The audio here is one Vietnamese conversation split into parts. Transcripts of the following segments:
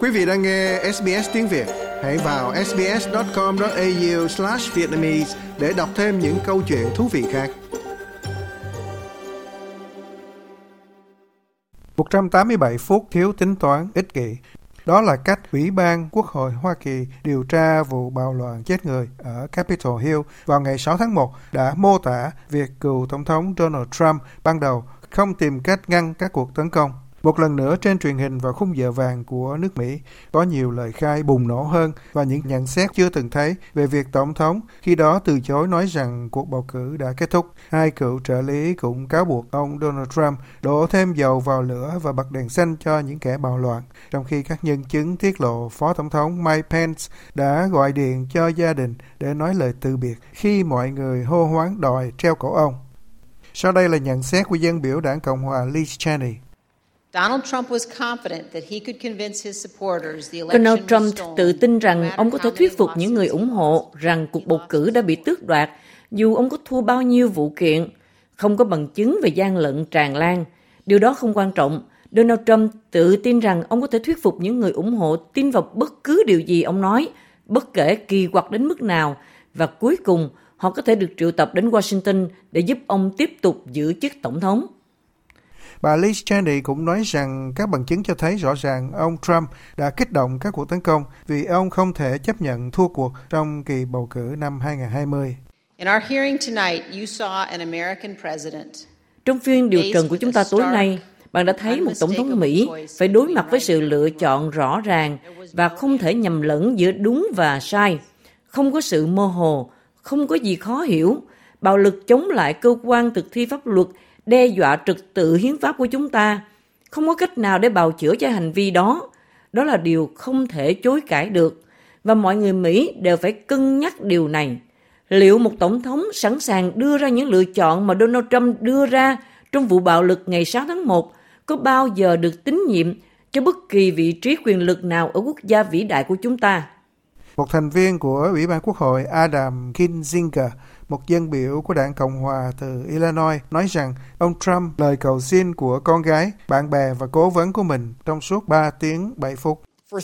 Quý vị đang nghe SBS tiếng Việt. Hãy vào sbs.com.au/vietnamese để đọc thêm những câu chuyện thú vị khác. 187 phút thiếu tính toán ích kỷ. Đó là cách Ủy ban Quốc hội Hoa Kỳ điều tra vụ bạo loạn chết người ở Capitol Hill vào ngày 6 tháng 1 đã mô tả việc cựu Tổng thống Donald Trump ban đầu không tìm cách ngăn các cuộc tấn công. Một lần nữa trên truyền hình vào khung giờ vàng của nước Mỹ, có nhiều lời khai bùng nổ hơn và những nhận xét chưa từng thấy về việc Tổng thống khi đó từ chối nói rằng cuộc bầu cử đã kết thúc. Hai cựu trợ lý cũng cáo buộc ông Donald Trump đổ thêm dầu vào lửa và bật đèn xanh cho những kẻ bạo loạn, trong khi các nhân chứng tiết lộ Phó Tổng thống Mike Pence đã gọi điện cho gia đình để nói lời từ biệt khi mọi người hô hoán đòi treo cổ ông. Sau đây là nhận xét của dân biểu đảng Cộng hòa Liz Cheney. Donald Trump tự tin rằng ông có thể thuyết phục những người ủng hộ rằng cuộc bầu cử đã bị tước đoạt, dù ông có thua bao nhiêu vụ kiện. Không có bằng chứng về gian lận tràn lan. Điều đó không quan trọng. Donald Trump tự tin rằng ông có thể thuyết phục những người ủng hộ tin vào bất cứ điều gì ông nói, bất kể kỳ quặc đến mức nào, và cuối cùng họ có thể được triệu tập đến Washington để giúp ông tiếp tục giữ chức tổng thống. Bà Liz Cheney cũng nói rằng các bằng chứng cho thấy rõ ràng ông Trump đã kích động các cuộc tấn công vì ông không thể chấp nhận thua cuộc trong kỳ bầu cử năm 2020. Trong phiên điều trần của chúng ta tối nay, bạn đã thấy một tổng thống Mỹ phải đối mặt với sự lựa chọn rõ ràng và không thể nhầm lẫn giữa đúng và sai. Không có sự mơ hồ, không có gì khó hiểu. Bạo lực chống lại cơ quan thực thi pháp luật đe dọa trật tự hiến pháp của chúng ta. Không có cách nào để bào chữa cho hành vi đó. Đó là điều không thể chối cãi được. Và mọi người Mỹ đều phải cân nhắc điều này. Liệu một tổng thống sẵn sàng đưa ra những lựa chọn mà Donald Trump đưa ra trong vụ bạo lực ngày 6 tháng 1 có bao giờ được tín nhiệm cho bất kỳ vị trí quyền lực nào ở quốc gia vĩ đại của chúng ta? Một thành viên của Ủy ban Quốc hội Adam Kinzinger, một dân biểu của đảng Cộng hòa từ Illinois, nói rằng ông Trump lời cầu xin của con gái, bạn bè và cố vấn của mình trong suốt 3 tiếng 7 phút.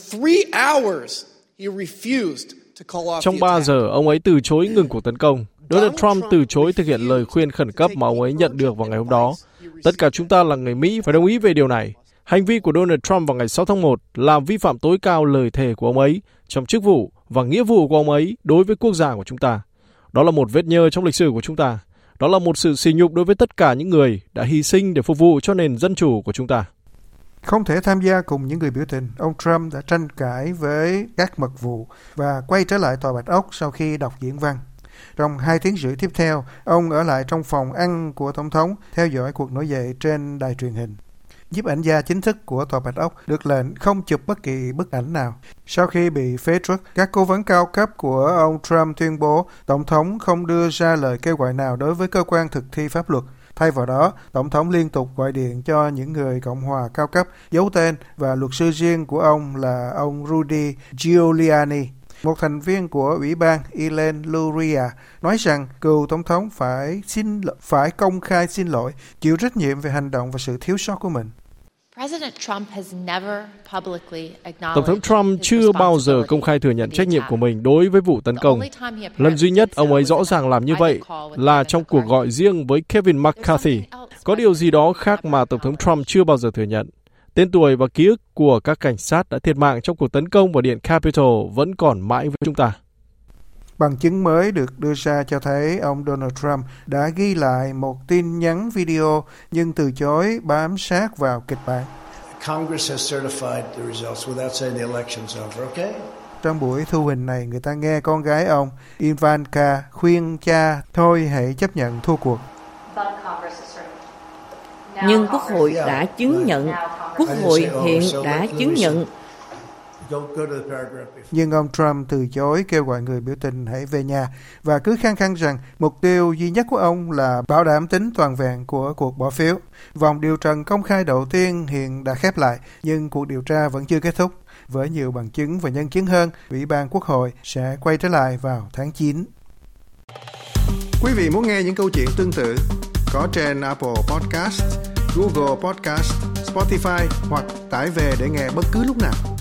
Trong 3 giờ, ông ấy từ chối ngừng cuộc tấn công. Donald Trump từ chối thực hiện lời khuyên khẩn cấp mà ông ấy nhận được vào ngày hôm đó. Tất cả chúng ta là người Mỹ phải đồng ý về điều này. Hành vi của Donald Trump vào ngày 6 tháng 1 làm vi phạm tối cao lời thề của ông ấy trong chức vụ và nghĩa vụ của ông ấy đối với quốc gia của chúng ta. Đó là một vết nhơ trong lịch sử của chúng ta. Đó là một sự sỉ nhục đối với tất cả những người đã hy sinh để phục vụ cho nền dân chủ của chúng ta. Không thể tham gia cùng những người biểu tình, ông Trump đã tranh cãi với các mật vụ và quay trở lại Tòa Bạch Ốc sau khi đọc diễn văn. Trong 2 tiếng rưỡi tiếp theo, ông ở lại trong phòng ăn của Tổng thống theo dõi cuộc nổi dậy trên đài truyền hình. Nhiếp ảnh gia chính thức của Tòa Bạch Ốc được lệnh không chụp bất kỳ bức ảnh nào. Sau khi bị phế truất, các cố vấn cao cấp của ông Trump tuyên bố Tổng thống không đưa ra lời kêu gọi nào đối với cơ quan thực thi pháp luật. Thay vào đó, Tổng thống liên tục gọi điện cho những người Cộng hòa cao cấp giấu tên và luật sư riêng của ông là ông Rudy Giuliani. Một thành viên của Ủy ban Elaine Luria nói rằng cựu Tổng thống phải công khai xin lỗi, chịu trách nhiệm về hành động và sự thiếu sót của mình. Tổng thống Trump chưa bao giờ công khai thừa nhận trách nhiệm của mình đối với vụ tấn công. Lần duy nhất ông ấy rõ ràng làm như vậy là trong cuộc gọi riêng với Kevin McCarthy. Có điều gì đó khác mà Tổng thống Trump chưa bao giờ thừa nhận. Tên tuổi và ký ức của các cảnh sát đã thiệt mạng trong cuộc tấn công vào điện Capitol vẫn còn mãi với chúng ta. Bằng chứng mới được đưa ra cho thấy ông Donald Trump đã ghi lại một tin nhắn video nhưng từ chối bám sát vào kịch bản. Trong buổi thu hình này, người ta nghe con gái ông Ivanka khuyên cha thôi hãy chấp nhận thua cuộc. Nhưng Quốc hội đã chứng nhận, Quốc hội hiện đã chứng nhận. Nhưng ông Trump từ chối kêu gọi người biểu tình hãy về nhà và cứ khăng khăng rằng mục tiêu duy nhất của ông là bảo đảm tính toàn vẹn của cuộc bỏ phiếu. Vòng điều trần công khai đầu tiên hiện đã khép lại, nhưng cuộc điều tra vẫn chưa kết thúc. Với nhiều bằng chứng và nhân chứng hơn, Ủy ban Quốc hội sẽ quay trở lại vào tháng 9. Quý vị muốn nghe những câu chuyện tương tự có trên Apple Podcast, Google Podcast, Spotify hoặc tải về để nghe bất cứ lúc nào.